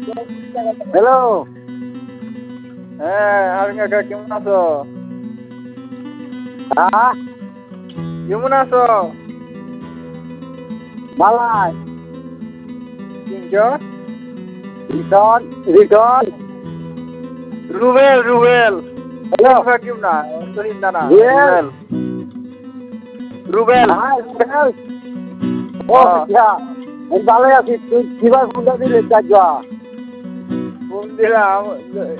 Hello. হ্যাঁ, আরুন কাকা কেমন আছো? হ্যাঁ, কেমন আছো? বালাই। কিনছো? রিটন রিটন রুবেল রুবেল। হ্যালো কেমন না? শহীদ না রুবেল। রুবেল হ্যাঁ রুবেল। ও আচ্ছা আমি ভালো আছি। তুই কিবার ফোনটা দিলে চাচা? ফোন দিলাম